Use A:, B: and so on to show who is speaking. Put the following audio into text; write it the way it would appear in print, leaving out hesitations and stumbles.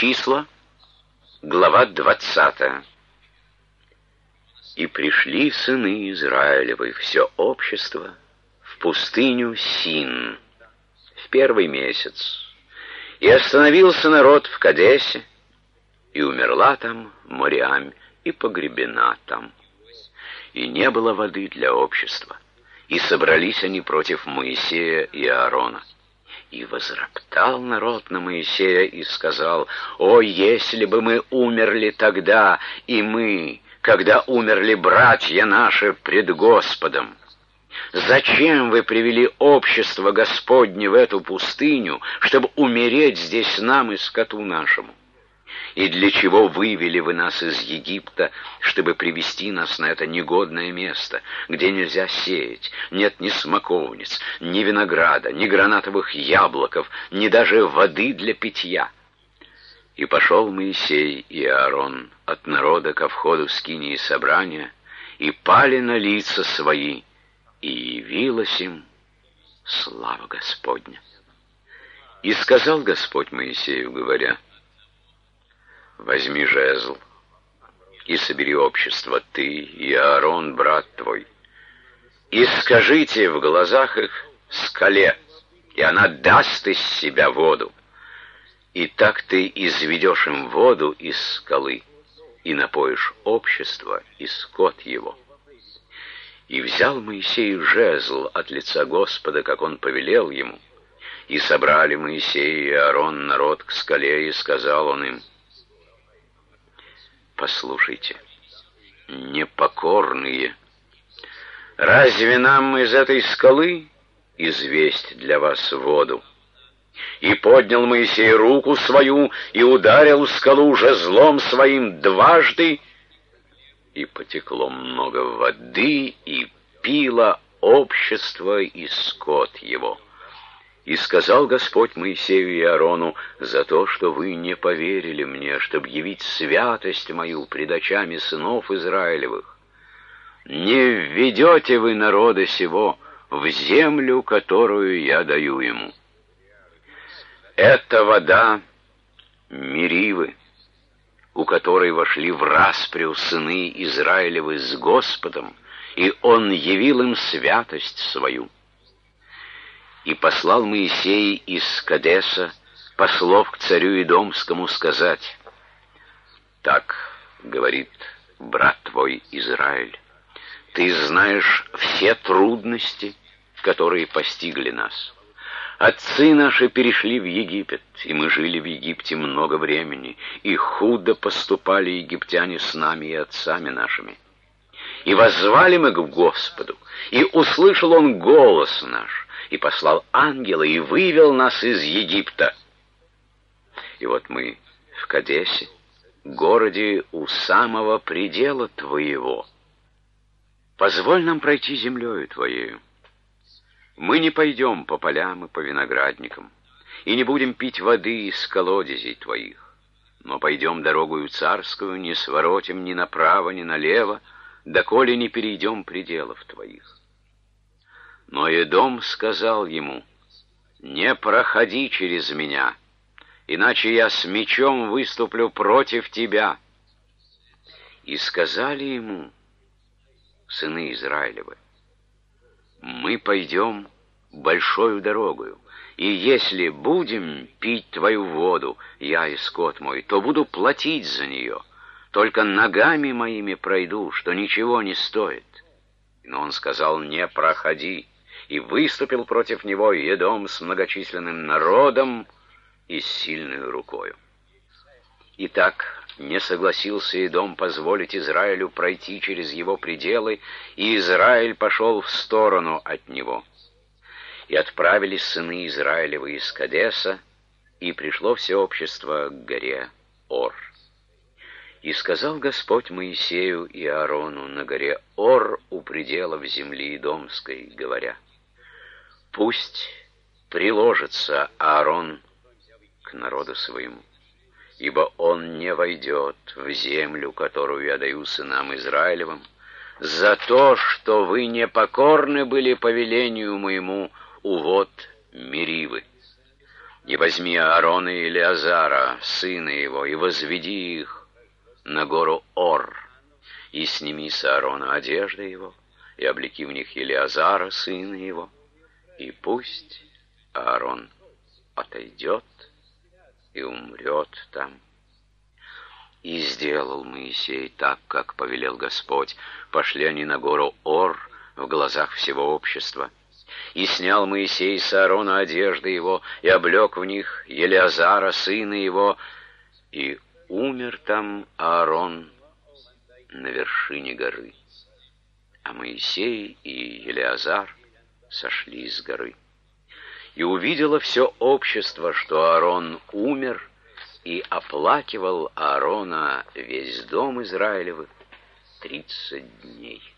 A: Числа, глава 20. И пришли сыны Израилевы, все общество, в пустыню Син в первый месяц. И остановился народ в Кадесе, и умерла там Мириам, и погребена там. И не было воды для общества. И собрались они против Моисея и Аарона. И возроптал народ на Моисея и сказал: «О, если бы мы умерли тогда, и мы, когда умерли братья наши пред Господом! Зачем вы привели общество Господне в эту пустыню, чтобы умереть здесь нам и скоту нашему? И для чего вывели вы нас из Египта, чтобы привести нас на это негодное место, где нельзя сеять, нет ни смоковниц, ни винограда, ни гранатовых яблоков, ни даже воды для питья?» И пошел Моисей и Аарон от народа ко входу скинии собрания, и пали на лица свои, и явилась им слава Господня. И сказал Господь Моисею, говоря: «Возьми жезл и собери общество, ты и Аарон, брат твой, и скажите в глазах их скале, и она даст из себя воду. И так ты изведешь им воду из скалы, и напоишь общество и скот его». И взял Моисей жезл от лица Господа, как он повелел ему, и собрали Моисей и Аарон народ к скале, и сказал он им: «Послушайте, непокорные, разве нам из этой скалы известь для вас воду?» И поднял Моисей руку свою, и ударил скалу жезлом своим дважды, и потекло много воды, и пило общество и скот его. И сказал Господь Моисею и Аарону: «За то, что вы не поверили мне, чтобы явить святость мою пред очами сынов Израилевых, не введете вы народа сего в землю, которую я даю ему. Это вода Меривы, у которой вошли в распрю сыны Израилевы с Господом, и Он явил им святость свою». И послал Моисей из Кадеса послов к царю Идомскому сказать: «Так говорит брат твой Израиль: ты знаешь все трудности, которые постигли нас. Отцы наши перешли в Египет, и мы жили в Египте много времени, и худо поступали египтяне с нами и отцами нашими. И воззвали мы к Господу, и услышал Он голос наш, и послал ангела, и вывел нас из Египта. И вот мы в Кадесе, городе у самого предела Твоего. Позволь нам пройти землею Твоею. Мы не пойдем по полям и по виноградникам, и не будем пить воды из колодезей Твоих, но пойдем дорогою царскую, не своротим ни направо, ни налево, доколе не перейдем пределов Твоих». Но Эдом сказал ему: «Не проходи через меня, иначе я с мечом выступлю против тебя». И сказали ему сыны Израилевы: «Мы пойдем большою дорогою, и если будем пить твою воду, я и скот мой, то буду платить за нее, только ногами моими пройду, что ничего не стоит». Но он сказал: «Не проходи», и выступил против него Едом с многочисленным народом и с сильной рукою. Итак, не согласился Едом позволить Израилю пройти через его пределы, и Израиль пошел в сторону от него. И отправились сыны Израилевы из Кадеса, и пришло все общество к горе Ор. И сказал Господь Моисею и Аарону на горе Ор у пределов земли Идомской, говоря: «Пусть приложится Аарон к народу своему, ибо он не войдет в землю, которую я даю сынам Израилевым, за то, что вы непокорны были повелению моему у вод Меривы. И возьми Аарона и Елеазара, сына его, и возведи их на гору Ор, и сними с Аарона одежды его, и облеки в них Елеазара, сына его, и пусть Аарон отойдет и умрет там. И сделал Моисей так, как повелел Господь. Пошли они на гору Ор в глазах всего общества. И снял Моисей с Аарона одежды его, и облек в них Елеазара, сына его, и умер там Аарон на вершине горы. А Моисей и Елеазар сошли с горы. И увидело все общество, что Аарон умер, и оплакивал Аарона весь дом Израилевых 30 дней.